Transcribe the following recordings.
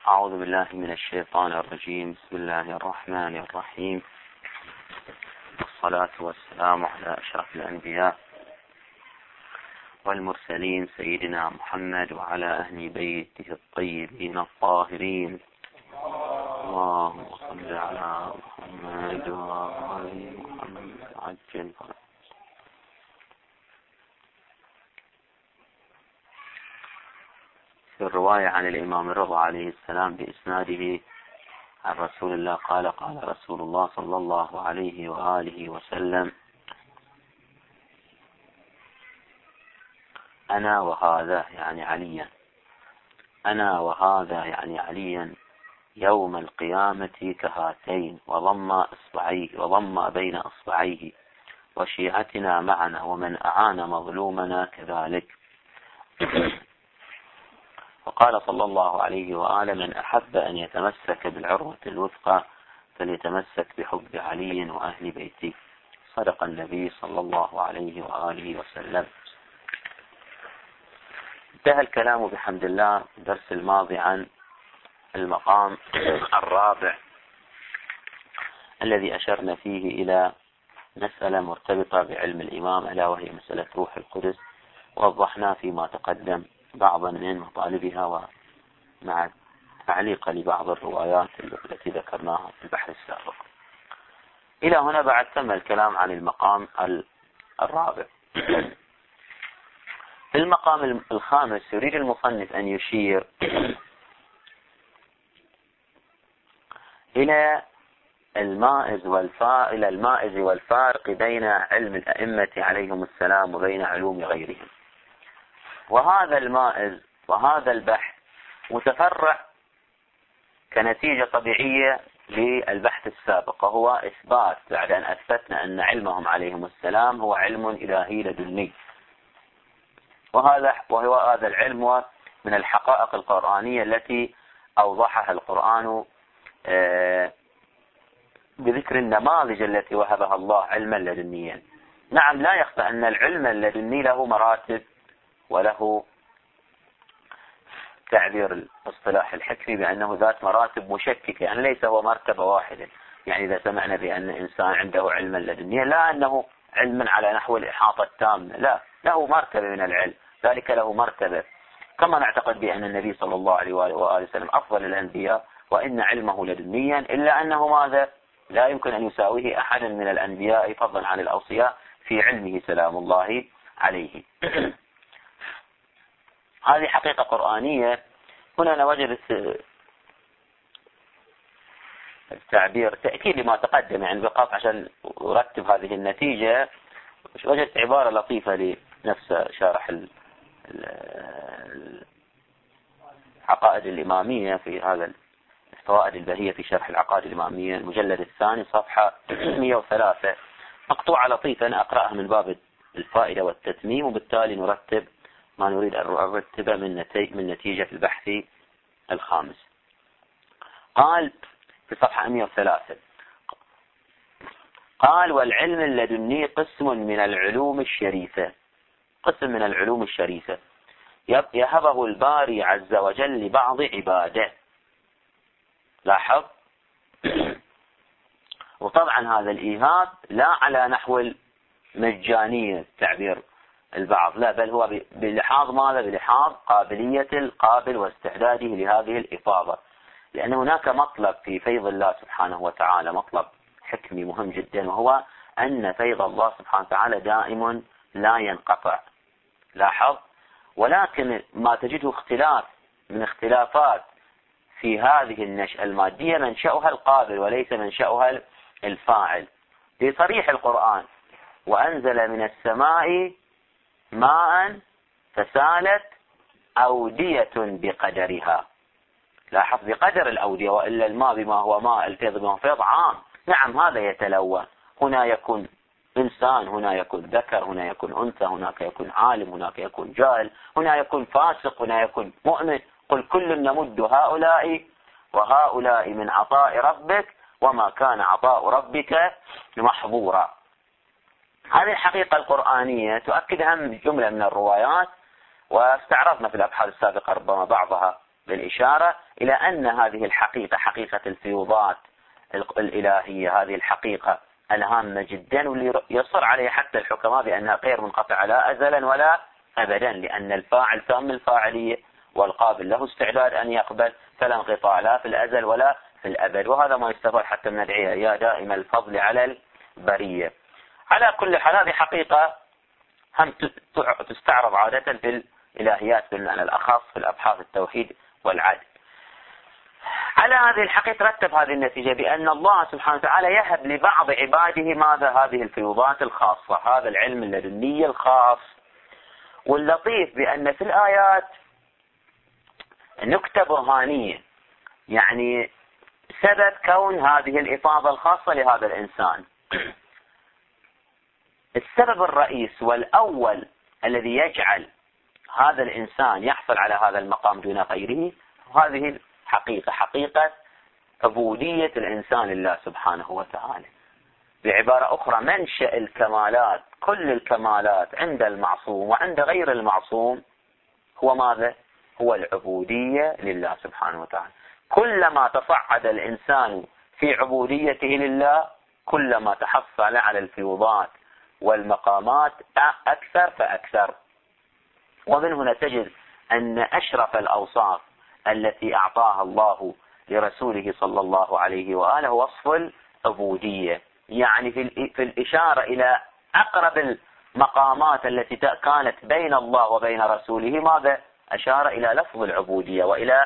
أعوذ بالله من الشيطان الرجيم. بسم الله الرحمن الرحيم، والصلاة والسلام على أشرف الأنبياء والمرسلين سيدنا محمد وعلى أهل بيته الطيبين الطاهرين. اللهم صل على محمد وعلى محمد عجل. في الرواية عن الإمام الرضا عليه السلام بإسناده عن رسول الله قال: قال رسول الله صلى الله عليه وآله وسلم: أنا وهذا يعني عليا، أنا وهذا يعني عليا يوم القيامة كهاتين، وضم بين إصبعيه، وشيعتنا معنا، ومن أعان مظلومنا كذلك. وقال صلى الله عليه وآله: من أحب أن يتمسك بالعروة الوثقى فليتمسك بحب علي وأهل بيته. صدق النبي صلى الله عليه وآله وسلم. انتهى الكلام بحمد الله الدرس الماضي عن المقام الرابع الذي أشرنا فيه إلى مسألة مرتبطة بعلم الإمام، ألا وهي مسألة روح القدس، ووضحنا فيما تقدم بعضا من مطالبها ومع تعليق لبعض الروايات التي ذكرناها في البحث السابق. إلى هنا بعد تم الكلام عن المقام الرابع. في المقام الخامس يريد المصنف أن يشير إلى المائز والفارق بين علم الأئمة عليهم السلام وبين علوم غيرهم. وهذا المائز وهذا البحث متفرع كنتيجة طبيعية للبحث السابق، وهو إثبات بعد أن أثبتنا أن علمهم عليهم السلام هو علم إلهي لدني، وهو هذا العلم من الحقائق القرآنية التي أوضحها القرآن بذكر النماذج التي وهبها الله علما لدنيا. نعم، لا يخفى أن العلم اللدني له مراتب، وله تعبير الاصطلاح الحكمي بأنه ذات مراتب مشككة، يعني ليس هو مرتبة واحدة. يعني إذا سمعنا بأن إنسان عنده علما لدنيا لا أنه علما على نحو الإحاطة التامة، لا، له مرتبة من العلم، ذلك له مرتبة. كما نعتقد بأن النبي صلى الله عليه وآله وسلم أفضل الأنبياء وإن علمه لدنيا، إلا أنه ماذا؟ لا يمكن أن يساويه أحد من الأنبياء فضلا عن الأوصياء في علمه سلام الله عليه. هذه حقيقة قرآنية. هنا نوجد التعبير تأكيد لما تقدم، يعني بقاف عشان أرتب هذه النتيجة. وجدت عبارة لطيفة لنفس شارح العقائد الإمامية في هذا الفوائد البهية في شرح العقائد الإمامية المجلد الثاني صفحة 103، مقطوعة لطيفة أنا أقرأها من باب الفائدة والتتميم، وبالتالي نرتب ما نريد أن نرتبه من نتيجة البحث الخامس. قال في صفحة 103: قال: والعلم اللدني قسم من العلوم الشريفة، قسم من العلوم الشريفة يهبه الباري عز وجل لبعض عباده. لاحظ، وطبعا هذا الإيهاب لا على نحو المجانية تعبير البعض، لا، بل هو بلحاظ ماذا؟ بلحاظ قابلية القابل واستعداده لهذه الإفاضة، لأن هناك مطلب في فيض الله سبحانه وتعالى، مطلب حكمي مهم جدا، وهو أن فيض الله سبحانه وتعالى دائم لا ينقطع. لاحظ، ولكن ما تجده اختلاف من اختلافات في هذه النشأة المادية منشأها القابل وليس منشأها الفاعل. في صريح القرآن: وأنزل من السماء ماء فسالت أودية بقدرها. لاحظ، بقدر الأودية، وإلا الماء بما هو ماء، الفيض بما هو فيض عام. نعم، هذا يتلون، هنا يكون إنسان، هنا يكون ذكر، هنا يكون أنثى، هناك يكون عالم، هناك يكون جاهل، هنا يكون فاسق، هنا يكون مؤمن. قل كل نمد هؤلاء وهؤلاء من عطاء ربك وما كان عطاء ربك محظورا. هذه الحقيقة القرآنية تؤكدها جملة من الروايات، واستعرضنا في الأبحاث السابقة ربما بعضها بالإشارة إلى أن هذه الحقيقة، حقيقة الفيوضات الإلهية، هذه الحقيقة الهامة جدا، واللي يصر عليها حتى الحكماء بأنها غير منقطعة لا أزلا ولا أبدا، لأن الفاعل تام الفاعلية والقابل له استعداد أن يقبل، فلا انقطاع لا في الأزل ولا في الأبد. وهذا ما يستفاد حتى من الدعية يا دائم الفضل على البرية. على كل حال هذه حقيقة هم تستعرض عادة في الإلهيات بالمعنى الأخص في الأبحاث التوحيد والعدل. على هذه الحقيقة رتب هذه النتيجة بأن الله سبحانه وتعالى يهب لبعض عباده ماذا؟ هذه الفيوضات الخاصة، هذا العلم اللدني الخاص. واللطيف بأن في الآيات نكتة برهانية، يعني سبب كون هذه الإفاضة الخاصة لهذا الإنسان. السبب الرئيس والأول الذي يجعل هذا الإنسان يحصل على هذا المقام دون غيره هذه الحقيقة، حقيقة عبودية الإنسان لله سبحانه وتعالى. بعبارة أخرى منشأ الكمالات، كل الكمالات عند المعصوم وعند غير المعصوم هو ماذا؟ هو العبودية لله سبحانه وتعالى. كلما تصعد الإنسان في عبوديته لله كلما تحصل على الفيوضات والمقامات أكثر فأكثر. ومن هنا تجد أن أشرف الأوصاف التي أعطاها الله لرسوله صلى الله عليه وآله وصف العبودية، يعني في الإشارة إلى أقرب المقامات التي كانت بين الله وبين رسوله ماذا؟ أشار إلى لفظ العبودية وإلى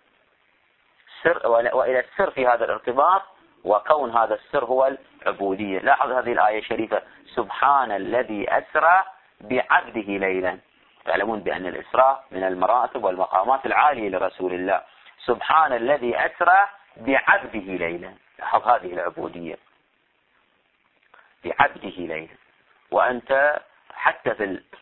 السر في هذا الارتباط، وكون هذا السر هو العبودية. لاحظ هذه الآية الشريفة: سبحان الذي أسرى بعبده ليلا. تعلمون بأن الإسراء من المراتب والمقامات العالية لرسول الله. سبحان الذي أسرى بعبده ليلا. لاحظ هذه العبودية بعبده ليلا. وأنت حتى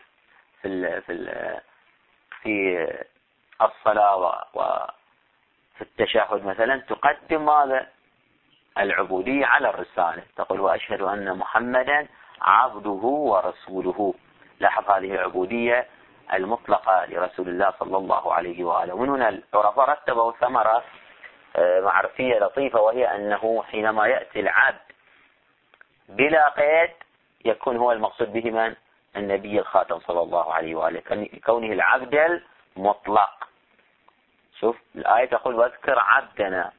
في الصلاة وفي التشهد مثلا تقدم ماذا؟ العبودية على الرسالة، تقول وأشهد أن محمدا عبده ورسوله. لاحظ هذه العبودية المطلقة لرسول الله صلى الله عليه وآله. ومن هنا العرفاء رتبوا ثمرة معرفية لطيفة، وهي أنه حينما يأتي العبد بلا قيد يكون هو المقصود به من؟ النبي الخاتم صلى الله عليه وآله، كونه العبد المطلق. شوف الآية تقول واذكر عبدنا،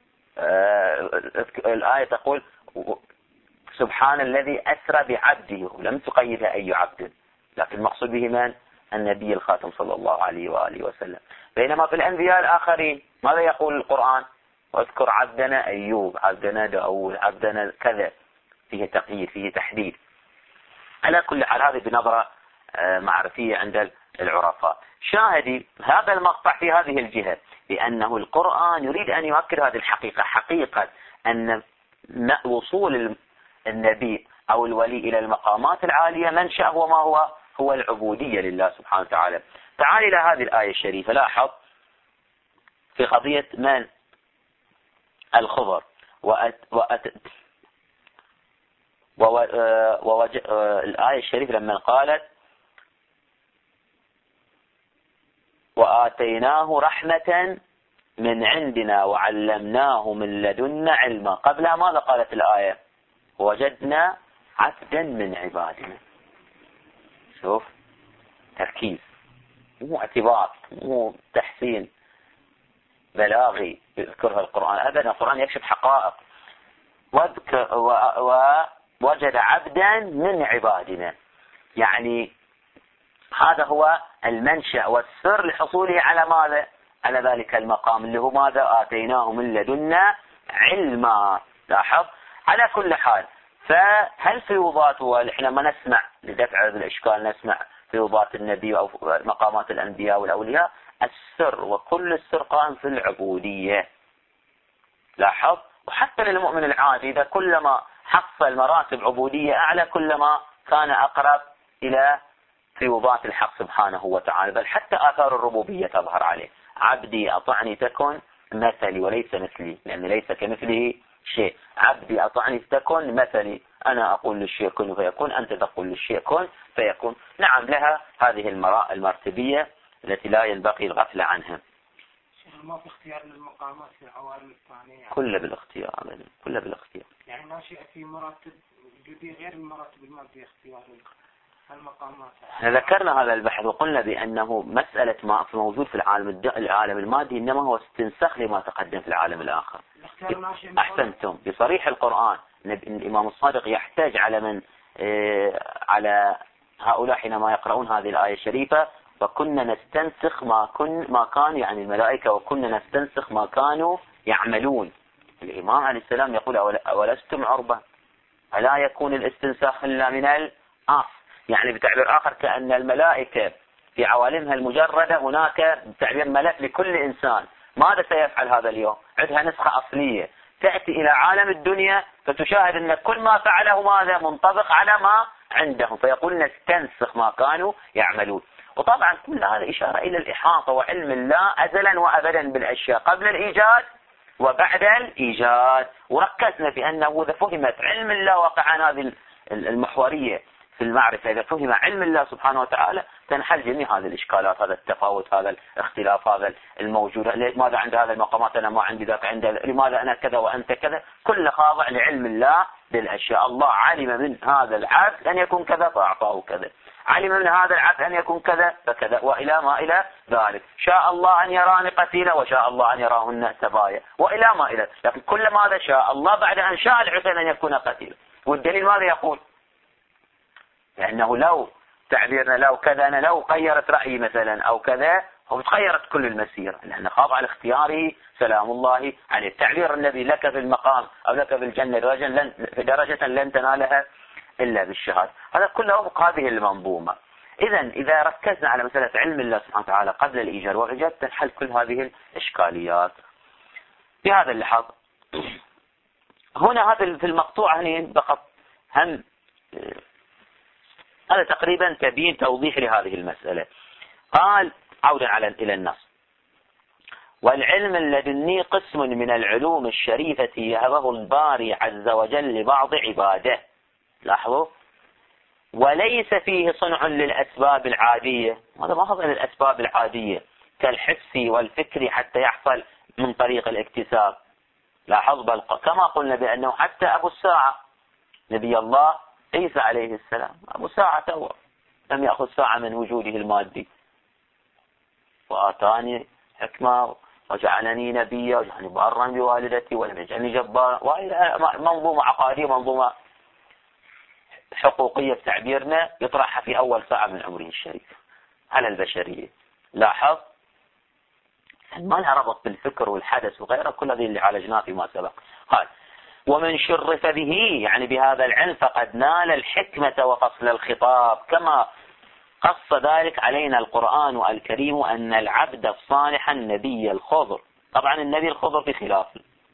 الآية تقول سبحان الذي أسرى بعبده، لم تقيدها أي عبد، لكن المقصود به من؟ النبي الخاتم صلى الله عليه وآله وسلم. بينما في الأنبياء الآخرين ماذا يقول القرآن؟ واذكر عبدنا أيوب، عبدنا داود، عبدنا كذا، فيه تقييد، فيه تحديد. على كل حال هذه بنظرة معرفية عند العرفاء. شاهدي هذا المقطع في هذه الجهة بأنه القرآن يريد أن يؤكد هذه الحقيقة، حقيقة أن وصول النبي أو الولي إلى المقامات العالية منشأ هو ما هو العبودية لله سبحانه وتعالى. تعال إلى هذه الآية الشريفة. لاحظ في قضية من؟ الخضر. الآية الشريفة لما قالت وآتيناه رحمة من عندنا وعلمناه من لدنا علما، قبلها ماذا قالت الآية؟ وجدنا عبدا من عبادنا. شوف تركيز، مو اعتباط، مو تحسين بلاغي يذكرها القرآن أبدا. القرآن يكشف حقائق. ووجد عبدا من عبادنا، يعني هذا هو المنشأ والسر لحصوله على ماذا؟ على ذلك المقام اللي هو ماذا؟ آتيناه من لدنا علما. لاحظ. على كل حال فهل فيوضات احنا ما نسمع لدفع هذا الإشكال، نسمع فيوضات النبي أو مقامات الأنبياء والأولياء، السر وكل السر قائم في العبودية. لاحظ. وحتى للمؤمن العادي إذا كلما حصل مراتب عبودية أعلى كلما كان أقرب إلى فيوضات الحق سبحانه وتعالى، بل حتى آثار الربوبية تظهر عليه. عبدي أطعني تكن مثلي وليس مثلي، لأن ليس كمثله شيء. عبدي أطعني تكن مثلي، أنا أقول للشيء كن فيكون، أنت تقول للشيء كن فيكون. نعم لها هذه المرتبية التي لا ينبغي الغفلة عنها. ما في اختيار للمقامات في العوالم الثانية يعني. كله بالاختيار أبدا، كله بالاختيار. يعني ناشئة في مراتب وجودية غير المراتب المادية اختيار المقامات. ذكرنا هذا البحث وقلنا بأنه مسألة ما موجود في العالم المادي إنما هو استنساخ لما تقدم في العالم الآخر. أحسنتم. بصريح القرآن الإمام الصادق يحتاج على من على هؤلاء حينما يقرؤون هذه الآية الشريفة وكنا نستنسخ ما كان يعني الملائكة وكنا نستنسخ ما كانوا يعملون. الإمام عليه السلام يقول أولستم عربة ألا يكون الاستنساخ إلا من الأصل. يعني بتعبير آخر كأن الملائكة في عوالمها المجردة هناك تعبير ملف لكل إنسان. ماذا سيفعل هذا اليوم؟ عندها نسخة أصلية تأتي إلى عالم الدنيا فتشاهد أن كل ما فعله ماذا منطبق على ما عندهم، فيقول نستنسخ ما كانوا يعملون. وطبعا كل هذا إشارة إلى الإحاطة وعلم الله أزلا وأبدا بالأشياء قبل الإيجاد وبعد الإيجاد. وركزنا في أنه إذا فهمت علم الله واقعا هذه المحورية في المعرفة، إذا فهم علم الله سبحانه وتعالى تنحل جميع هذه الإشكالات، هذا التفاوت، هذا الاختلاف، هذا الموجود، لماذا عند هذا المقامات أنا ما عندي ذاك عنده، لماذا أنا كذا وأنت كذا، كل خاضع لعلم الله بالأشياء. الله علم من هذا العبد أن يكون كذا فأعطاه كذا، علم من هذا العبد أن يكون كذا فكذا، وإلى ما إلى ذلك. شاء الله أن يراني قتيلة وشاء الله أن يراهن سبايا وإلى ما إلى، لكن كل ماذا شاء الله بعد أن شاء الحسين أن يكون قتيلا. والدليل ماذا يقول؟ لأنه لو تعبيرنا لو كذا أنا لو غيرت رأيي مثلا أو كذا هو تغيرت كل المسيرة، لأن خاضع لاختياره سلام الله عليه. التعبير الذي لك في المقام أو لك في الجنة درجة لن تنالها إلا بالشهادة، هذا كله هذه المنظومة. إذا ركزنا على مسألة علم الله سبحانه وتعالى قبل الإيجاد والإيجاد تنحل كل هذه الإشكاليات. بهذا اللحظ هنا هذا في المقطوع هنا فقط هم هذا تقريبا تبين توضيح لهذه المسألة. قال عودا إلى النص: والعلم اللدني قسم من العلوم الشريفة يهبه الباري عز وجل لبعض عباده. لاحظوا، وليس فيه صنع للأسباب العادية. هذا ما هو للأسباب العادية كالحس والفكر حتى يحصل من طريق الاكتساب. لاحظ بل كما قلنا بأنه حتى أبو الساعة نبي الله عيسى عليه السلام أبو ساعة هو لم يأخذ ساعة من وجوده المادي، وآتاني حكمة وجعلني نبيا وجعلني بارا بوالدتي ولم يجعلني جبارا، وإلى منظومة عقائدية منظومة حقوقية بتعبيرنا يطرحها في أول ساعة من عمره الشريف على البشرية. لاحظ ما لها ربط بالفكر والحدث وغيره، كل هذه اللي عالجناه فيما سبق. قال: ومن شرف به يعني بهذا العلم فقد نال الحكمة وفصل الخطاب، كما قص ذلك علينا القرآن الكريم أن العبد الصالح النبي الخضر. طبعا النبي الخضر في خلاف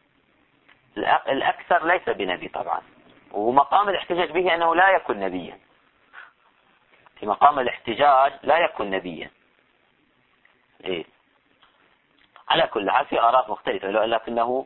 الأكثر ليس بنبي طبعا، ومقام الاحتجاج به أنه لا يكون نبيا، في مقام الاحتجاج لا يكون نبيا. إيه؟ على كل حال في آراء مختلفة، لكنه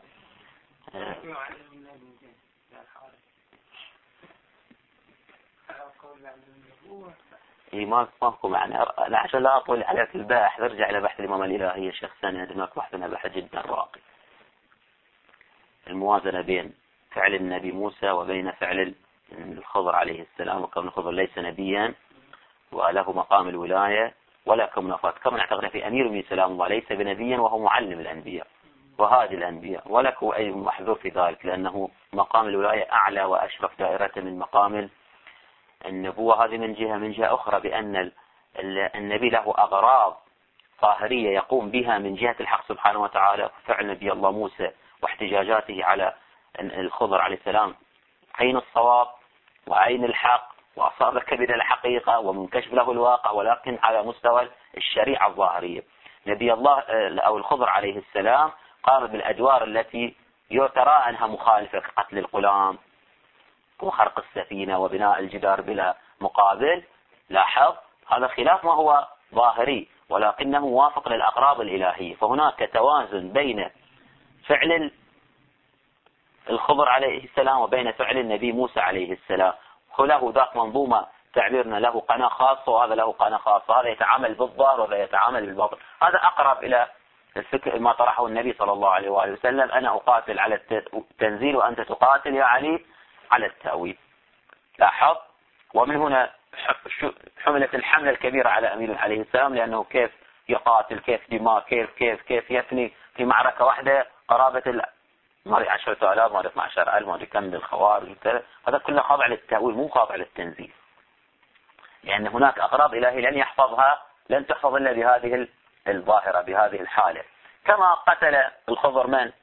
ما أفهمكم يعني عشان لا أطول عليك الباحث ارجع إلى بحث الإمام الإلهية الشيخ ثاني، هناك بحثنا بحث جدا راقي، الموازنة بين فعل النبي موسى وبين فعل الخضر عليه السلام، وكون الخضر ليس نبيا وله مقام الولاية ولا كمنافات، كما نعتقد في أمير من سلام الله ليس بنبيا وهو معلم الأنبياء وهادي الأنبياء، ولك أي محذور في ذلك لأنه مقام الولاية أعلى وأشرف دائرة من مقام النبوة. هذه من جهة أخرى بأن النبي له أغراض ظاهرية يقوم بها من جهة الحق سبحانه وتعالى. فعل نبي الله موسى واحتجاجاته على الخضر عليه السلام عين الصواب وعين الحق، وأصابك بنا الحقيقة ومنكشف له الواقع، ولكن على مستوى الشريعة الظاهرية. نبي الله أو الخضر عليه السلام قام بالأدوار التي يترى أنها مخالفة كقتل الغلام وخرق السفينة وبناء الجدار بلا مقابل. لاحظ هذا خلاف ما هو ظاهري، ولكنه موافق للأغراض الإلهية. فهناك توازن بين فعل الخضر عليه السلام وبين فعل النبي موسى عليه السلام. له ذاك منظومة تعبيرنا له قناة خاصة وهذا له قناة خاصة، هذا يتعامل بالظاهر وهذا يتعامل بالباطن. هذا أقرب إلى الفكر ما طرحه النبي صلى الله عليه وآله وسلم: أنا أقاتل على التنزيل وأنت تقاتل يا علي على التأويل. لاحظ. ومن هنا حملت الحملة الكبيرة على أمير عليه السلام، لأنه كيف يقاتل، كيف دماء، كيف يفني في معركة واحدة قرابة ما 10,000 ما 12,000 ما كم من الخوارج وكذا. هذا كله خاضع للتأويل مو خاضع للتنزيل، لأن هناك أغراض إلهي لن تحفظ إلا بهذه الظاهرة، بهذه الحالة. كما قتل الخضر من؟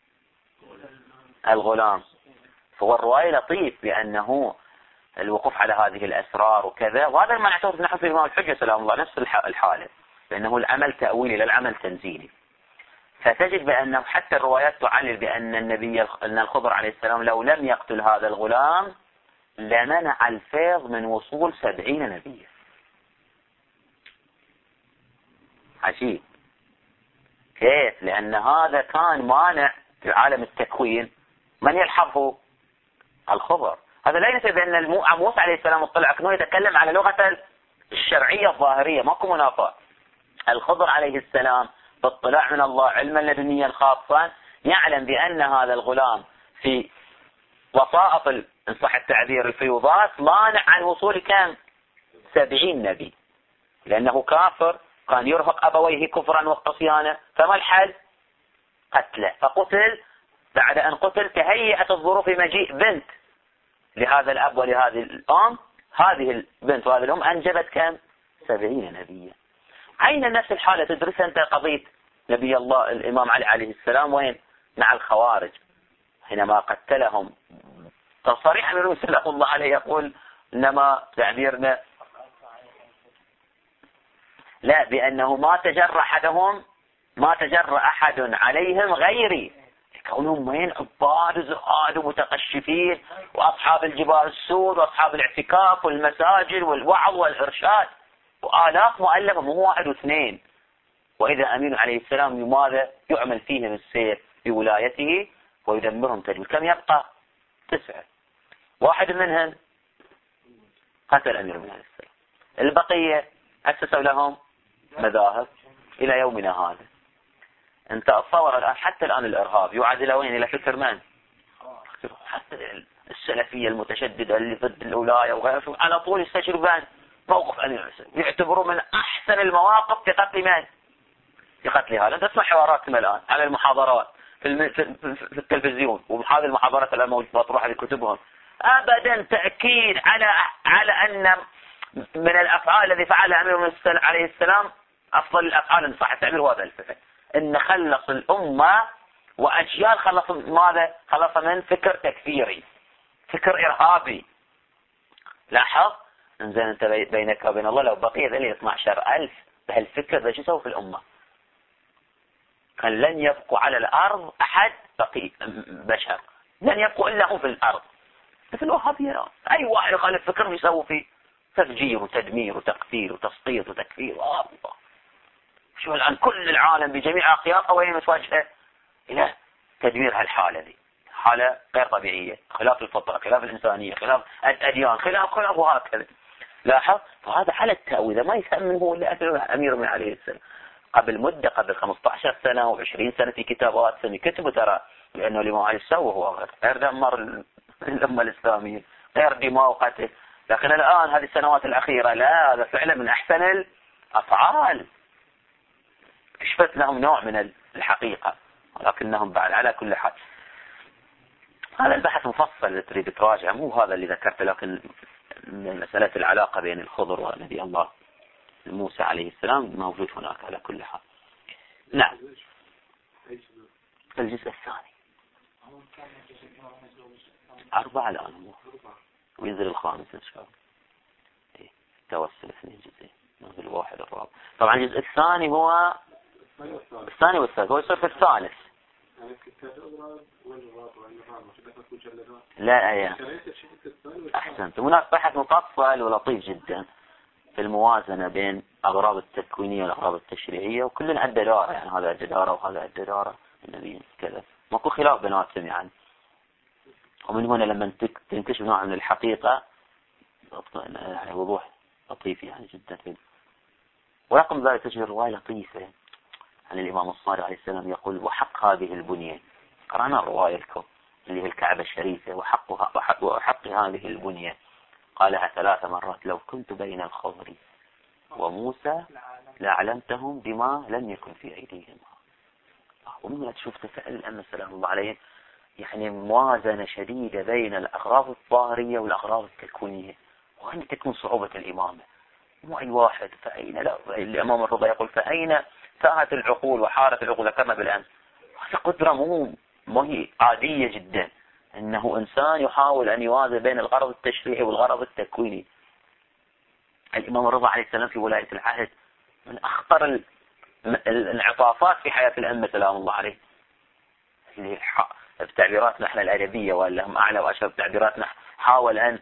الغلام. فهو الرواية لطيف بأنه الوقوف على هذه الأسرار وكذا، وهذا ما نعتبر نحن في الإمام الحجة سلام الله نفس الحالة، لأنه العمل تأويلي لا العمل تنزيلي. فتجد بأنه حتى الروايات تعلل بأن أن الخضر عليه السلام لو لم يقتل هذا الغلام لمنع الفيض من وصول 70 نبيا. عجيب كيف؟ لأن هذا كان مانع في عالم التكوين. من يلحظه؟ الخضر. هذا لا ينفي بأن موسى عليه السلام اطلع كأنه يتكلم على لغة الشرعية الظاهرية، ماكو منافاة. الخضر عليه السلام باطلاع من الله علما لدنيا خاصا يعلم بأن هذا الغلام في وسائط إن صح التعبير الفيوضات مانع عن وصول كم 70 نبي، لأنه كافر كان يرهق أبويه كفرا وعصيانا. فما الحل؟ قتله. فقتل. بعد أن قتل تهيأت الظروف مجيء بنت لهذا الأب ولهذه الأم. هذه البنت وهذه الأم أنجبت كم 70 نبيا. عين نفس الحالة تدرسها أنت قضية نبي الله الإمام علي عليه السلام وين؟ مع الخوارج حينما قتلهم. تصريح من سلام الله عليه يقول إنما تعبيرنا لا، بأنه ما تجرأ أحد عليهم غيري، كونهم وين عباد وزهاد ومتقشفين وأصحاب الجبال السود وأصحاب الاعتكاف والمساجد والوعظ والإرشاد وآلاف مؤلفة مو واحد واثنين. وإذا أمين عليه السلام ماذا يعمل فيهم السيف بولايته ويدمرهم تدمير. كم يبقى؟ 9. واحد منهم قتل أمير عليه السلام. البقية أسسوا لهم مذاهب إلى يومنا هذا. أنت أتصور الآن حتى الآن الإرهاب يعاد إلى وين؟ إلى فكر من؟ حتى السلفية المتشددة اللي ضد الولاية وغيره على طول يستشربان موقف أمير عليه السلام، يعتبروا من أحسن المواقف في قتل من؟ في قتل هذا. أنت تسمع حواراتهم الآن على المحاضرات في التلفزيون، وهذه المحاضرات الآن مطروحة في كتبهم، أبدا تأكيد على أن من الأفعال الذي فعلها أمير عليه السلام أفضل الأفعال إن صح التعبير هذا الفكر، إن خلص الأمة وأجيال خلص ماذا؟ خلص من فكر تكفيري، فكر إرهابي. لاحظ إنزين أنت بينك وبين الله لو بقي ذلك 12,000 بهالفكر ذا شو يسوي في الأمة؟ كان لن يبقوا على الأرض أحد بقي بشر، لن يبقوا إلا هم في الأرض. مثل الوهابية أي واحد يخالف فكر يسوي فيه تفجير وتدمير وتقتيل وتسقيط وتكفير. شو الآن كل العالم بجميع أخياطه وين متوجهة؟ إلى تدمير هالحالة دي، حالة غير طبيعية، خلاف الفطرة، خلاف الإنسانية، خلاف الأديان، خلاف وهكذا. لاحظ. فهذا حالة تأويل ما يفهم منه هو إلا أمير عليه السلام. قبل مدة، قبل 15 سنة و20 سنة في كتابات سنة كتبوا ترى لأنه الإمام علي سوى هو غير دمر الأمة الإسلامية، غير دماء وقتل. لكن الآن هذه السنوات الأخيرة لا، هذا فعلا من أحسن الأفعال. كشفت لهم نوع من الحقيقة، ولكنهم بعد على كل حال. هذا البحث مفصل إذا تريد تراجع، مو هذا اللي ذكرته، لكن مسألة العلاقة بين الخضر ونبي الله موسى عليه السلام موجود هناك على كل حال. نعم. الجزء الثاني 4 الآن وينزل الخامس إن شاء الله. توسل 2 جزئين، نزل 1 الرابع. طبعا الجزء الثاني هو الثاني والثالث، هو يصير في الثالث. لا يا أحسنت. هناك بحث مفصل ولطيف جدا في الموازنة بين أغراض التكوينية والأغراض التشريعية، وكل عنده دارة، يعني هذا عنده دارة وهذا عنده دارة، النبي كذا، ماكو خلاف بيناتهم يعني. ومن هنا لما تنكشف نوع من الحقيقة يعني وضوح لطيف يعني جدا. ورقم ذلك تجد رواية لطيفة عن الإمام الصادق عليه السلام يقول وحق هذه البنية، قرأنا الرواية لكم اللي هي الكعبة الشريفة، وحق هذه البنية قالها 3 مرات، لو كنت بين الخضر وموسى لعلمتهم بما لم يكن في أيديهم. ومن لا تشوف تفعل الأمة سلام الله عليه يعني موازنة شديدة بين الأغراض الظاهرية والأغراض التكوينية، وهنا تكون صعوبة الإمامة. مو أي واحد فأين لا الإمام الرضا يقول فأين ساهت العقول وحارت العقول، ذكرنا بالأمس. هذه قدرة مو هي عادية جدا، أنه إنسان يحاول أن يوازن بين الغرض التشريعي والغرض التكويني. الإمام الرضا عليه السلام في ولاية العهد من أخطر الانعطافات في حياة الأمة سلام الله عليه، اللي بتعبيراتنا احنا الأدبية ولا هم أعلى وأشهر تعبيراتنا، حاول أن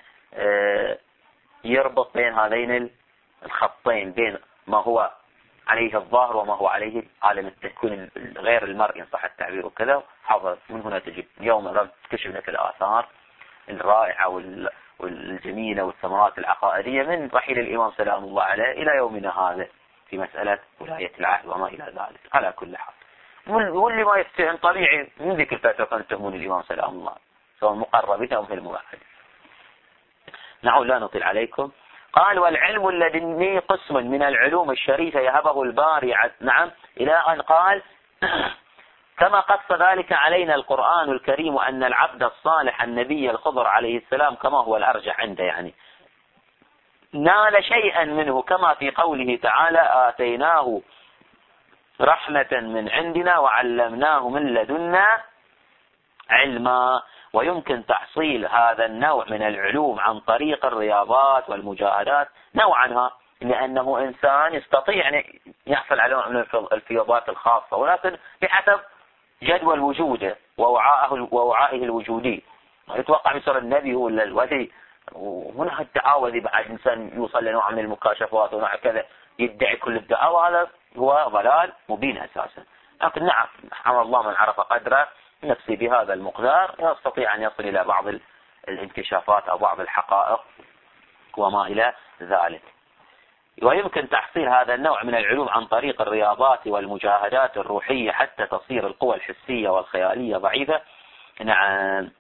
يربط بين هذين الخطين، بين ما هو عليه الظاهر وما هو عليه عالم التكوين غير المرئي إن صح التعبير وكذا. حاضر من هنا تجد يوم تكشف لك الآثار الرائعة والجميلة والثمرات العقائدية من رحيل الإمام سلام الله عليه إلى يومنا هذا في مسألة ولاية العهد وما إلى ذلك. على كل حال واللي ما يفتهم طبيعي من ذيك الفترة كانوا يتهمون الإمام سلام الله سواء مقربين أو في المباحث. نعود لا نطيل عليكم. قال والعلم اللدني قسم من العلوم الشريفة يهبه الباري نعم إلى أن قال كما قص ذلك علينا القرآن الكريم أن العبد الصالح النبي الخضر عليه السلام كما هو الأرجح عنده يعني نال شيئا منه، كما في قوله تعالى آتيناه رحمة من عندنا وعلمناه من لدنا علما. ويمكن تحصيل هذا النوع من العلوم عن طريق الرياضات والمجاهدات نوعا، لأنه إنسان يستطيع أن يحصل على نوع من الفيضات الخاصة، ولكن بحسب جدول وجوده ووعائه الوجودي. يتوقع يصير النبي ولا الولي، وهنا التعاوذ بعد إنسان يوصل لنوع من المكاشفات ونوع كذا يدعي كل الدعاوى، هذا هو ضلال مبين أساسا. لكن نعم سبحان الله من عرف قدره نفسي بهذا المقدار يستطيع أن يصل إلى بعض الانكشافات أو بعض الحقائق وما إلى ذلك. ويمكن تحصيل هذا النوع من العلوم عن طريق الرياضات والمجاهدات الروحية حتى تصير القوى الحسية والخيالية ضعيفة. نعم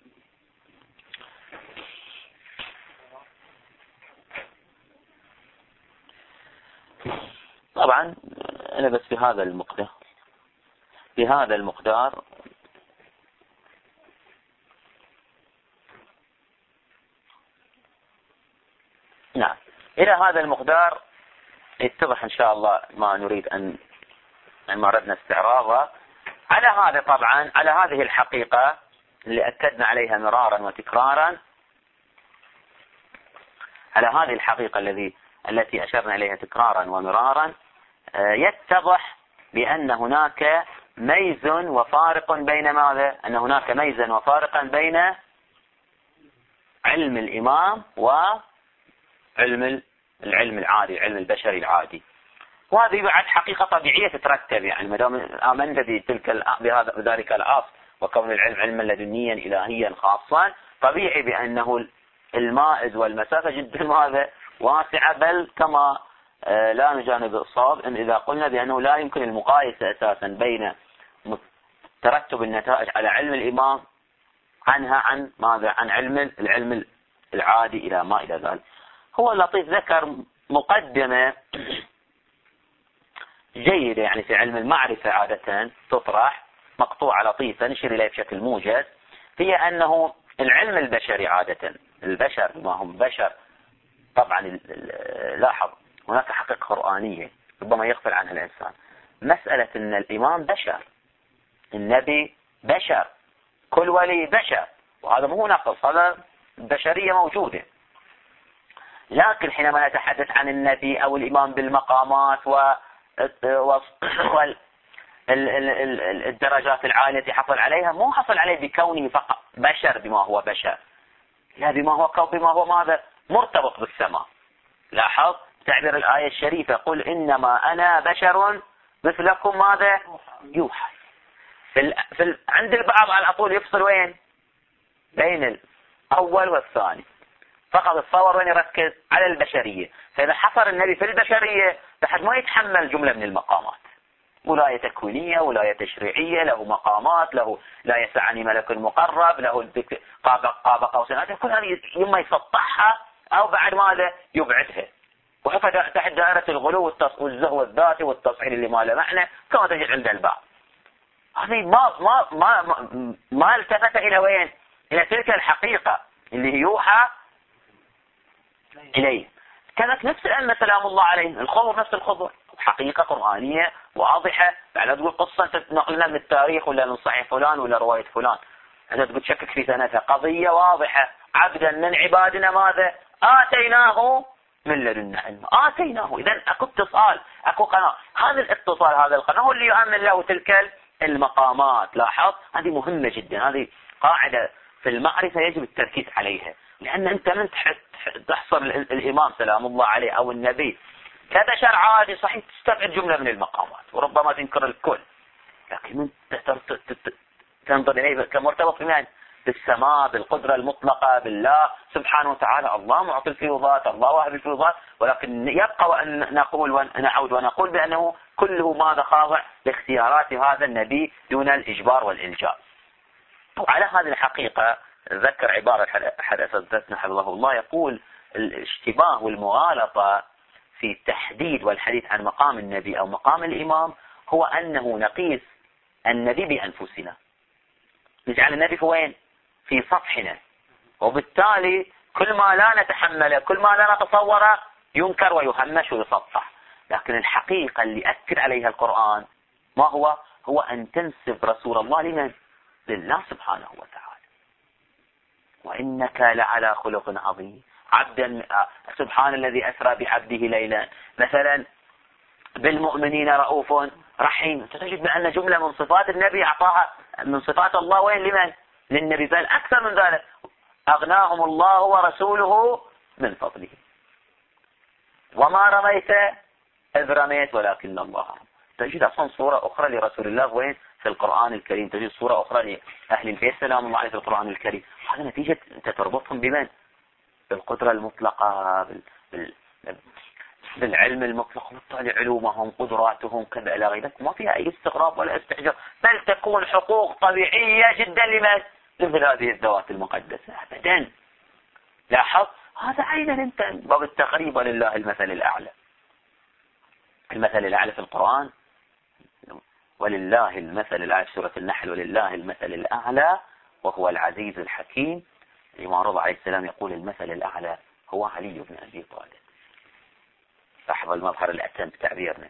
طبعا أنا بس بهذا المقدار نعم إلى هذا المقدار يتضح إن شاء الله ما نريد أن ما أردنا استعراضها. على هذا طبعا على هذه الحقيقة اللي أكدنا عليها مرارا وتكرارا، على هذه الحقيقة التي أشرنا إليها تكرارا ومرارا يتضح بأن هناك ميز وفارق بين ماذا؟ أن هناك ميزا وفارقا بين علم الإمام وعلم العلم العادي، العلم البشري العادي. وهذه بعد حقيقة طبيعية تترتب، يعني ما دام آمنت بذلك الأصل وكون العلم علما لدنيا إلهيا خاصا، طبيعي بأنه المائز والمسافة جدا ماذا واسعة، بل كما لا نجانب الصواب إن إذا قلنا بأنه لا يمكن المقايسة أساسا بين ترتب النتائج على علم الإمام عن ماذا عن العلم العادي إلى ما إلى ذلك. هو لطيف ذكر مقدمة جيدة يعني في علم المعرفة عادة تطرح مقطوعة لطيفة نشير إليها بشكل موجز، هي أنه العلم البشري عادة البشر ما هم بشر طبعا لاحظ هناك حقيقة قرآنية ربما يغفل عنها الإنسان، مسألة أن الإمام بشر، النبي بشر، كل ولي بشر، وهذا مو نقص، هذا بشرية موجودة. لكن حينما نتحدث عن النبي أو الإمام بالمقامات الدرجات العالية التي حصل عليها، مو حصل عليه بكونه فقط بشر بما هو بشر، لا بما هو ماذا مرتبط بالسماء. لاحظ تعبير الآية الشريفة قل إنما أنا بشر مثلكم ماذا يوحى. عند البعض على طول يفصل وين بين الأول والثاني، فقط الصور وين يركز على البشرية. فإذا حصر النبي في البشرية فحد ما يتحمل جملة من المقامات، ولاية تكوينية، ولاية تشريعية، له مقامات، له لا يسعني ملك مقرب، له قاب قوسين، كل هذه إما يسطحها أو بعد ماذا يبعدها، وحتى تحت دائرة الغلو والزهو الذاتي والتصعيد اللي ما له معنى كما تجد عند البعض. هذه ما التفت إلى وين؟ إلى تلك الحقيقة اللي يوحى إليه. كانت نفس الأئمة سلام الله عليهم، الخضر نفس الخضر، حقيقة قرآنية واضحة. بعد تقول قصة تنقلنا من التاريخ ولا من صحيح فلان ولا رواية فلان، أنت تقول تشكك في سنتها، قضية واضحة. عبدا من عبادنا ماذا آتيناه من لدنا علما، آتيناه. إذن أكو اتصال، أكو قناة. هذا الاتصال، هذا القناة هو اللي يؤمن له تلك المقامات. لاحظ، هذه مهمة جدا، هذه قاعدة في المعرفة يجب التركيز عليها. لأن أنت من تحصر الإمام سلام الله عليه أو النبي كبشر عادي، صحيح تستبعد جملة من المقامات وربما تنكر الكل، لكن من تنظر إليه كمرتبط بمن؟ بالسماء، بالقدرة المطلقة، بالله سبحانه وتعالى. الله معطي الفيوضات، الله واهب الفيوضات، ولكن يبقى وأن نقول ونعود ونقول بأنه كله ماذا خاضع لاختيارات هذا النبي دون الإجبار والإلجاء. وعلى هذه الحقيقة ذكر عبارة أحد أساتذتنا حفظه الله، يقول الاشتباه والمغالطة في التحديد والحديث عن مقام النبي أو مقام الإمام هو أنه نقيس النبي بأنفسنا، نجعل النبي في وين؟ في سطحنا، وبالتالي كل ما لا نتحمله، كل ما لا نتصوره ينكر ويهمش ويسطح. لكن الحقيقة اللي أكد عليها القرآن ما هو أن تنسب رسول الله لمن؟ لله سبحانه وتعالى. وإنك لعلى خلق عظيم. عبدا سبحان الذي أسرى بعبده ليلا مثلا بالمؤمنين رؤوف رحيم. تجد بأن جملة من صفات النبي أعطاها من صفات الله وين؟ لمن؟ للنبي. بل أكثر من ذلك، أغناهم الله ورسوله من فضله. وما رميت إذ رميت ولكن الله رمى. تجد أصلا صورة أخرى لرسول الله وين؟ في القرآن الكريم. تجد صورة أخرى لأهل البيت سلام الله عليه في القرآن الكريم. هذا نتيجة أنت تربطهم بمن؟ بالقدرة المطلقة، بالعلم المطلق، وبالتالي علومهم قدراتهم كذا إلى غير ذلك، ما فيها أي استغراب ولا استعجاب، بل تكون حقوق طبيعية جدا لمن؟ مثل هذه الذوات المقدسة أبدا. لاحظ هذا عينا انت باب التقريب لله المثل الأعلى. المثل الأعلى في القرآن، ولله المثل الأعلى في سورة النحل، ولله المثل الأعلى وهو العزيز الحكيم. الإمام رضا عليه السلام يقول المثل الأعلى هو علي بن أبي طالب. صاحب المظهر الأتم بتعبيرنا.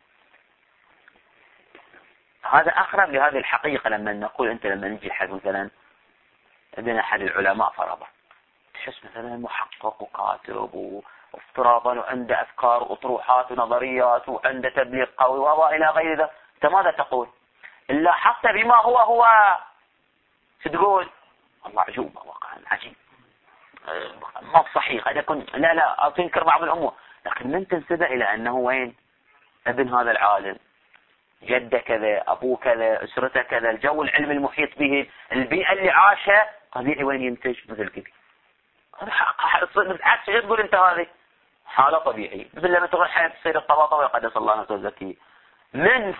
هذا أقرب لهذه الحقيقة. لما نقول أنت لما نجي حد مثلا ابن أحد العلماء فرضا، تحس مثلا محقق وكاتب وافتراضا وعنده أفكار وأطروحات ونظريات وعنده تبليغ قوي وإلى غير ذلك، أنت ماذا تقول؟ إلا حتى بما هو تقول الله عجوبة واقعا عجيب، ما صحيح هذا لا أو تنكر بعض الأمور. لكن من تنسبه إلى أنه وين؟ ابن هذا العالم، جده كذا، أبوه كذا، أسرته كذا، الجو العلمي المحيط به، البيئة اللي عاشها، طبيعي وين ينتج مثل كذا. بالعكس تقول أنت هذه حالة طبيعية. مثل لما تروح حياة السيد الطباطبائي قدس الله نفسه الزكي من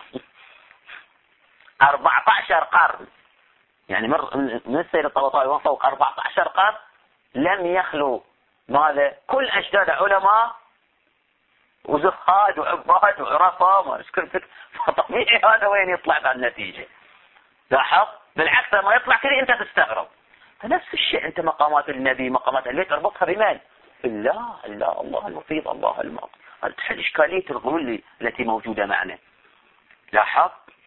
14 قرن، يعني من السيد الطباطبائي ومن فوق 14 قرن لم يخلو ماذا؟ كل أجداد علماء وزهاد وعباد وعرفاء ما اشكل فيك. فطبيعي هذا وين يطلع بعد النتيجة. لاحظ بالعكس لما يطلع كذا انت تستغرب. فنفس الشيء انت مقامات النبي مقامات اللي تربطها بمن؟ الله المفيض، الله المعطي. هذا تحل إشكالية الغلو التي موجودة معنا. لاحظ.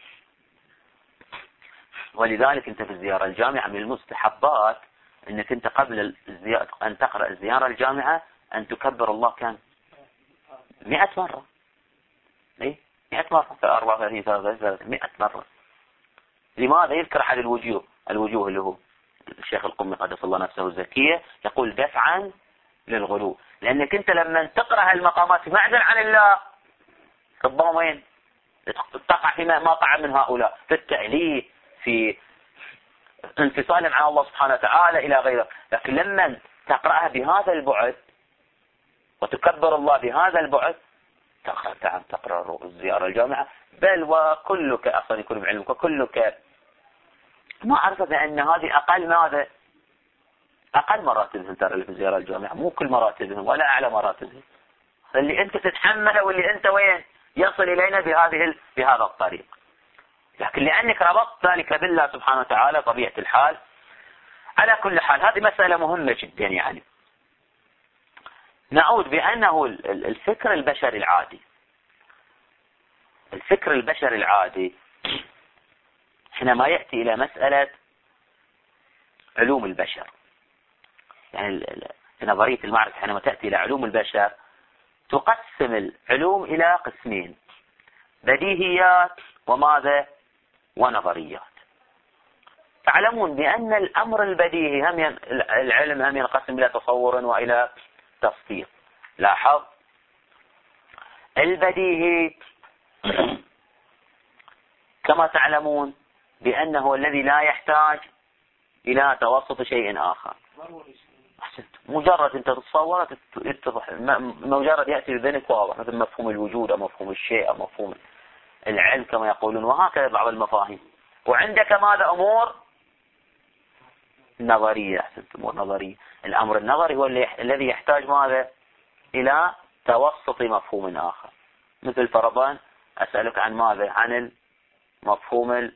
ولذلك انت في الزيارة الجامعة من المستحبات انك انت قبل ان تقرأ الزيارة الجامعة ان تكبر الله كان 100 مرة. ايه 100 مرة في 34 100 مرة. لماذا؟ يذكر أحد الوجوه اللي هو الشيخ القمي قدس الله نفسه الزكية يقول دفعا للغلو. لأنك أنت لما تقرأ هالمقامات في معزل عن الله ربما وين تقع فيما ما قع من هؤلاء، في التأليه، في انفصال عن الله سبحانه وتعالى إلى غيره. لكن لما تقرأها بهذا البعد وتكبر الله بهذا البعد تقرأ الزيارة الجامعة، بل وكلك أصلا يكون بعلمك، وكلك ما عرف بأن هذه أقل ماذا؟ أقل مراتبهم، ترى اللي في الزيارة الجامعة مو كل مراتبهم ولا أعلى مراتبهم، اللي أنت تتحمله واللي أنت وين يصل إلينا بهذا الطريق. لكن لأنك ربطت ذلك بالله سبحانه وتعالى طبيعة الحال. على كل حال هذه مسألة مهمة جدا. يعني نعود بأنه الفكر البشري العادي حينما يأتي إلى مسألة علوم البشر، يعني في نظرية المعرفة حينما تأتي إلى علوم البشر تقسم العلوم إلى قسمين: بديهيات وماذا؟ ونظريات. تعلمون بأن الأمر البديهي العلم هم ينقسم إلى تصور وإلى تصديق. لاحظ البديهي كما تعلمون بأنه الذي لا يحتاج إلى توسط شيء آخر. مجرد أنت تتصور يتضح، مجرد يأتي بذهنك واضح، مثل مفهوم الوجود أو مفهوم الشيء أو مفهوم العلم كما يقولون، وهكذا بعض المفاهيم. وعندك ماذا؟ أمور نظرية. أمور نظرية. الأمر النظري هو الذي يحتاج ماذا؟ إلى توسط مفهوم آخر. مثل فرضا أسألك عن ماذا؟ عن المفهوم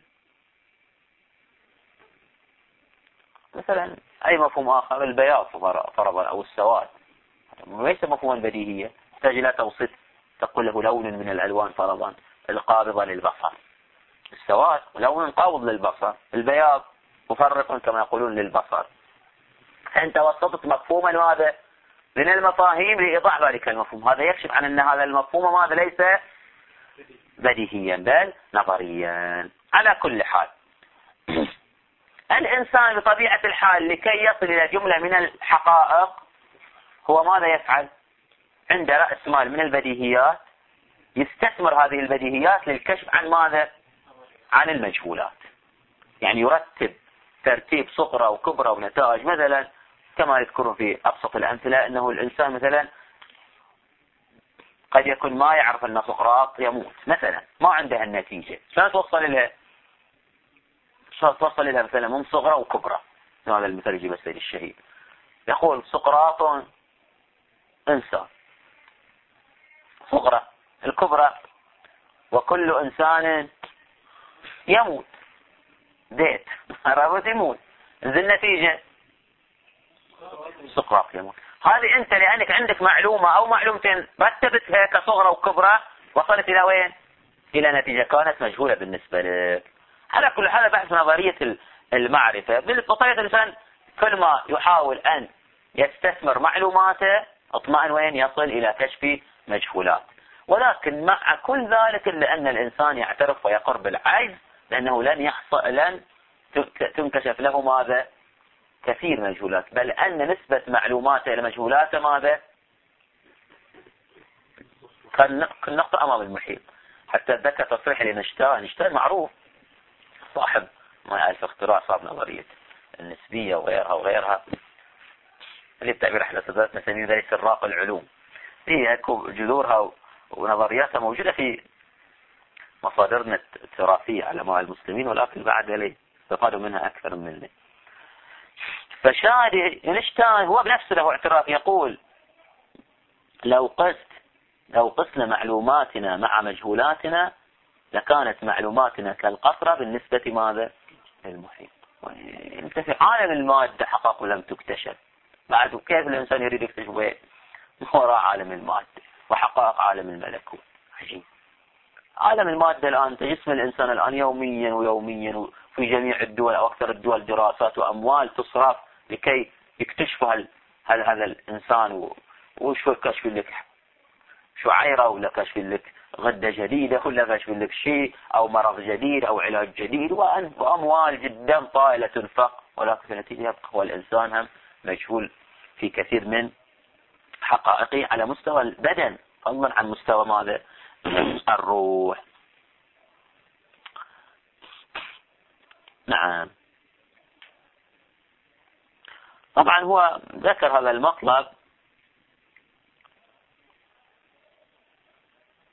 مثلا أي مفهوم آخر، البياض فرضا أو السواد، ليس مفهوما بديهيا، يحتاج إلى توسط، تقول له لون من الألوان فرضا، القابضة للبصر. السواد لون قابض للبصر، البياض مفرق كما يقولون للبصر. أنت وسطت مفهوما ماذا؟ من المفاهيم لإيضاح ذلك المفهوم. هذا يكشف عن أن هذا المفهوم ماذا؟ ليس بديهيا بل نظريا. على كل حال الإنسان بطبيعة الحال لكي يصل إلى جملة من الحقائق هو ماذا يفعل؟ عند رأس مال من البديهيات يستثمر هذه البديهيات للكشف عن ماذا؟ عن المجهولات. يعني يرتب ترتيب صغرى وكبرى ونتائج. مثلا كما يذكرون في أبسط الأمثلة أنه الإنسان مثلا قد يكون ما يعرف أن سقراط يموت مثلا، ما عنده النتيجة، شلون توصل إلى مثلا من صغرى وكبرى. هذا المثال يجيب السيد الشهيد، يقول سقراط إنسان، صغرى الكبرى وكل إنسان يموت، ديت رابط يموت، ذي النتيجة سقراط يموت. هذه أنت لأنك عندك معلومة أو معلومتين رتبتها كصغرى وكبرى وصلت إلى وين؟ إلى نتيجة كانت مجهولة بالنسبة لك. على كل حال بحث نظرية المعرفة بطبيعة الإنسان كل ما يحاول أن يستثمر معلوماته اطمئن وين؟ يصل إلى كشف مجهولات. ولكن مع كل ذلك إلا أن الإنسان يعترف ويقر بالعجز، لأنه لن تنكشف له ماذا؟ كثير مجهولات، بل أن نسبة معلوماته إلى مجهولاته ماذا؟ كالنقطة أمام المحيط. حتى ذكر تصريح لنشتاين معروف صاحب ما ألف اختراع، صاحب نظرية النسبية وغيرها اللي بتعبير احنا سادات نسميه ذلك سراق العلوم. هي جذورها ونظرياتها موجودة في مصادرنا التراثية علماء المسلمين، ولكن بعد ذلك استفادوا منها أكثر منه. فشاينشتاين هو بنفسه له اعتراف، يقول لو قسنا معلوماتنا مع مجهولاتنا لكانت معلوماتنا كالقطرة بالنسبة ماذا؟ للمحيط. انت في عالم المادة حقائق لم تكتشف بعد، كيف الإنسان يريد يكتشف وراء عالم المادة وحقائق عالم الملكوت؟ عجيب. عالم المادة الآن جسم الإنسان الآن يوميا وفي جميع الدول أو أكثر الدول دراسات وأموال تصرف لكي يكتشفوا هل هذا الإنسان وشو كشف لك شعيرة، ولا كشف لك غدة جديدة، ولا كشف لك شيء أو مرض جديد أو علاج جديد، وأموال جدا طائلة تنفق، ولكن في النتيجة يبقى هو الإنسان هم مجهول في كثير من حقائقه على مستوى البدن، فضلا عن مستوى ماذا؟ الروح. نعم. طبعا هو ذكر هذا المطلب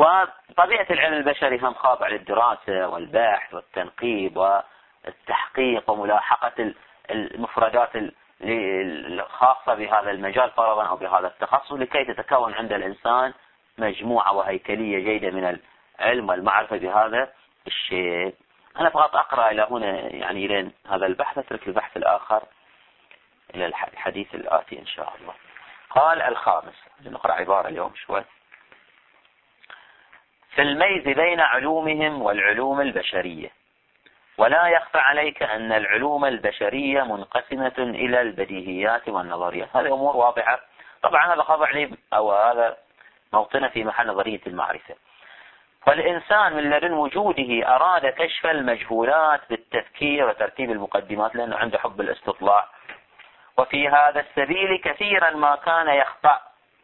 وطبيعة العلم البشري هم خاضع للدراسة والبحث والتنقيب والتحقيق وملاحقة المفردات الخاصة بهذا المجال فرضا أو بهذا التخصص، لكي تتكون عند الإنسان مجموعة وهيكلية جيدة من العلم والمعرفة بهذا الشيء. أنا فقط أقرأ إلى هنا يعني إلى هذا البحث، أترك البحث الآخر إلى الحديث الآتي إن شاء الله. قال الخامس، نقرأ عبارة اليوم شوي. في الميز بين علومهم والعلوم البشرية. ولا يخفى عليك أن العلوم البشرية منقسمة إلى البديهيات والنظريات. هذه أمور واضحة. طبعا هذا خاضع لي أو هذا موطنه في محل نظرية المعرفة. فالإنسان من لدن وجوده أراد كشف المجهولات بالتفكير وترتيب المقدمات، لأنه عنده حب الاستطلاع، وفي هذا السبيل كثيرا ما كان يخطأ،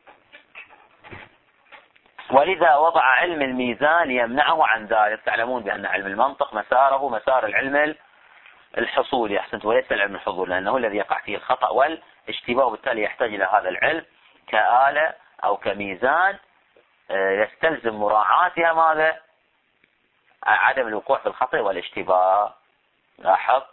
ولذا وضع علم الميزان يمنعه عن ذلك. تعلمون بأن علم المنطق مساره مسار العلم الحصولي، أحسنت، وليس العلم الحضور، لأنه الذي يقع فيه الخطأ والاشتباه، وبالتالي يحتاج إلى هذا العلم كآلة أو كميزان يستلزم مراعاتها ماذا؟ عدم الوقوع في الخطأ والاشتباه. لاحظ.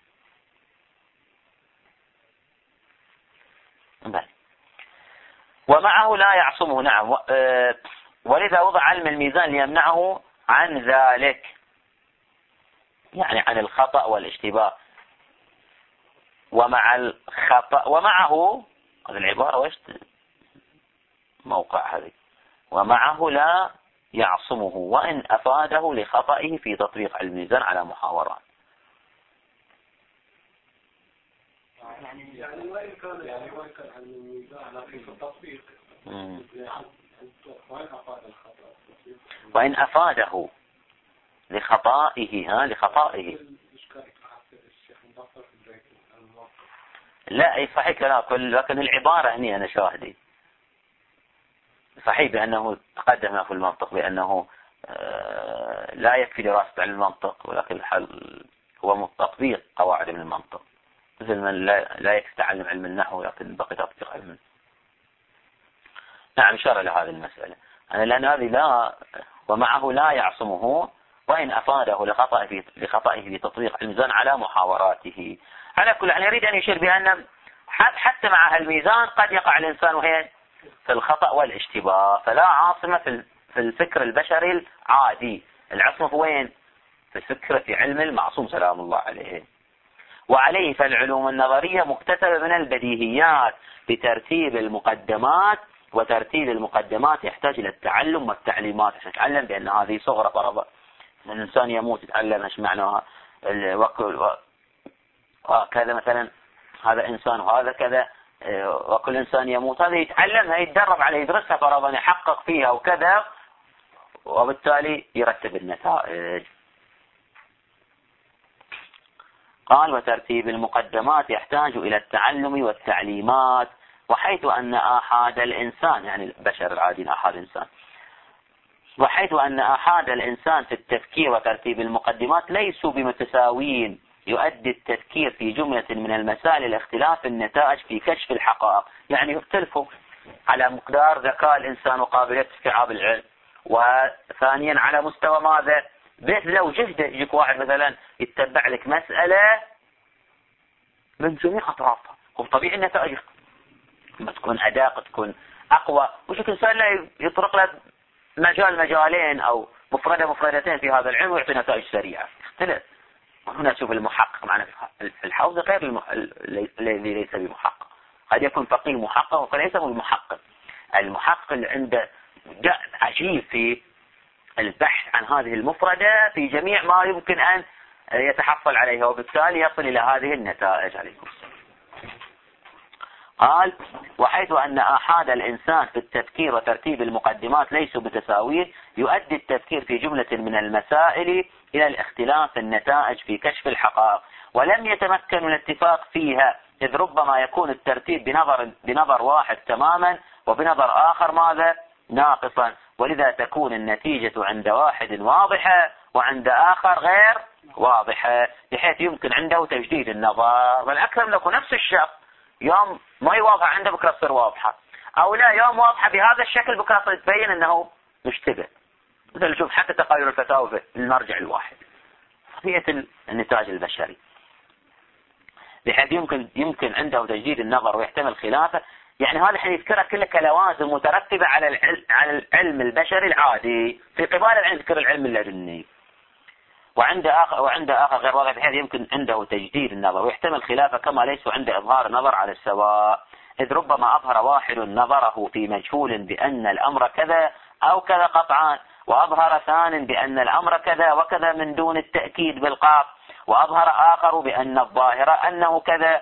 ومعه لا يعصمه، نعم، ولذا وضع علم الميزان ليمنعه عن ذلك، يعني عن الخطأ والاشتباه. ومع الخطأ، ومعه هذه العبارة وش موقع هذه؟ ومعه لا يعصمه وإن أفاده لخطئه في تطبيق علم الميزان على محاورات. يعني وين كان علم الميزان في التطبيق وإن أفاده لخطائه لخطائه. لا صحيح لكن العبارة هنا أنا شاهدي صحيح بأنه تقدم في المنطق بأنه لا يكفي دراسة علم المنطق، ولكن الحل هو تطبيق قواعد من المنطق، مثل من لا يكفي تعلم علم النحو لكن بقي تطبيق علم. نعم إشارة لهذه المسألة. لأن هذه لا، ومعه لا يعصمه وإن أفاده لخطئه في تطبيق الميزان على محاوراته. على كل حال يريد أن يشير بأن حتى مع الميزان قد يقع الإنسان وهي في الخطأ والاشتباه، فلا عاصمة في الفكر البشري العادي. العصمة وين؟ في الفكر في علم المعصوم سلام الله عليه. وعليه فالعلوم النظرية مكتسبة من البديهيات بترتيب المقدمات، وترتيب المقدمات يحتاج إلى التعلم والتعليمات عشان نتعلم بأن هذه صغرى فرضا. الإنسان يموت يتعلم ايش معناها وكذا، مثلا هذا إنسان وهذا كذا، وكل إنسان يموت، هذا يتعلمها يتدرب عليه يدرسها فرضا يحقق فيها وكذا، وبالتالي يرتب النتائج. قال وترتيب المقدمات يحتاج إلى التعلم والتعليمات، وحيث أن آحاد الإنسان يعني البشر العاديين آحاد الإنسان، وحيث أن آحاد الإنسان في التفكير وترتيب المقدمات ليسوا بمتساويين، يؤدي التفكير في جملة من المسائل إلى اختلاف النتائج في كشف الحقائق. يعني يختلفوا على مقدار ذكاء الإنسان وقابلية استيعاب العلم، وثانيا على مستوى ماذا؟ بيت لو جهده يجيك واحد مثلا يتبع لك مسألة من جميع أطرافها، وطبيعي النتائج ما تكون أداق تكون أقوى، وشك إنسان لا يطرق له مجالين أو مفردتين في هذا العلم ويعطي نتائج سريعة، يختلف. وهنا شوف المحقق معنا في الحوزة غير الذي ليس بمحقق، قد يكون فقيه محقق وقد ليس بالمحقق. المحقق اللي عنده عجيب في البحث عن هذه المفردة في جميع ما يمكن أن يتحصل عليها، وبالتالي يصل إلى هذه النتائج. عليكم السلام. قال وحيث أن آحاد الإنسان في التفكير وترتيب المقدمات ليسوا بتساويين، يؤدي التفكير في جملة من المسائل إلى الاختلاف النتائج في كشف الحقائق، ولم يتمكن من الاتفاق فيها، إذ ربما يكون الترتيب بنظر واحد تماما وبنظر آخر ماذا؟ ناقصا، ولذا تكون النتيجة عند واحد واضحة وعند آخر غير واضحة، بحيث يمكن عنده تجديد النظر. والأكثر من يكون نفس الشخص يوم ما يواضح عنده بكرة تصير واضحة، أو لا يوم واضحة بهذا الشكل بكرة تبين أنه مشتبه. مثل شوف حتى تقارير الفتاوى في المرجع الواحد، طبيعة النتاج البشري، بحيث يمكن عنده تجديد النظر ويحتمل خلافه. يعني هذا الحين يذكرها كلها كلوازم مترتبة على العلم البشري العادي، في قبال العلم يذكر العلم اللدني. وعند آخر غير واضح، بحيث يمكن عنده تجديد النظر ويحتمل خلافه، كما ليس عنده إظهار نظر على السواء، إذ ربما أظهر واحد نظره في مجهول بأن الأمر كذا أو كذا قطعا، وأظهر ثان بأن الأمر كذا وكذا من دون التأكيد بالقاف، وأظهر آخر بأن الظاهر أنه كذا،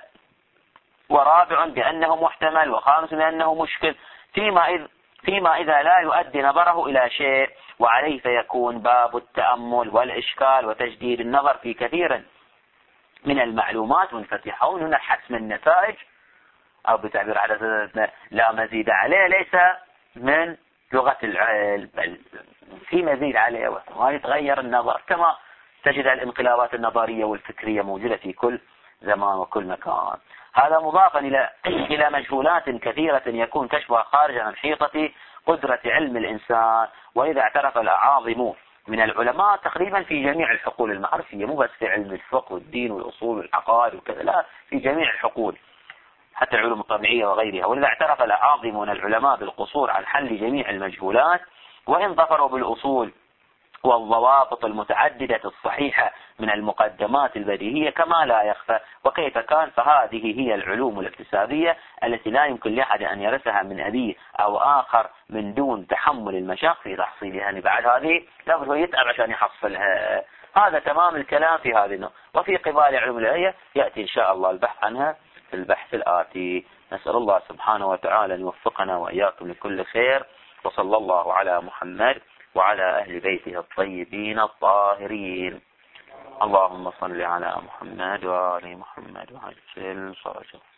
ورابع بأنه محتمل، وخامس بأنه مشكل، فيما إذا لا يؤدي نظره إلى شيء، وعليه فيكون باب التأمل والإشكال وتجديد النظر في كثير من المعلومات منفتحة. هنا حسم النتائج، أو بتعبير حدثنا لا مزيد عليه، ليس من لغة العلم، بل في مزيد عليه ويتغير النظر، كما تجد الانقلابات النظرية والفكرية موجودة في كل زمان وكل مكان. هذا مضافا إلى مجهولات كثيرة يكون كشفها خارج عن حيطة قدرة علم الإنسان. وإذا اعترف الأعاظم من العلماء تقريبا في جميع الحقول المعرفية، مو بس في علم الفقه والدين والأصول والعقائد وكذا، لا، في جميع الحقول حتى العلوم الطبيعية وغيرها. وإذا اعترف الأعاظم من العلماء بالقصور عن حل جميع المجهولات، وإن ظفروا بالأصول والضوابط المتعددة الصحيحة من المقدمات البديهية كما لا يخفى، وكيف كان، فهذه هي العلوم الاكتسابية التي لا يمكن لأحد أن يرثها من أبيه أو آخر من دون تحمل المشاق في تحصيلها. يعني بعد هذه لابد هو يتعب عشان يحصلها. هذا تمام الكلام في هذه النقطة. وفي قبال علوم الآية يأتي إن شاء الله البحث عنها في البحث الآتي. نسأل الله سبحانه وتعالى أن يوفقنا وإياكم لكل خير، وصلى الله على محمد وعلى أهل بيته الطيبين الطاهرين. اللهم صل على محمد وآل محمد وعجل فرجه.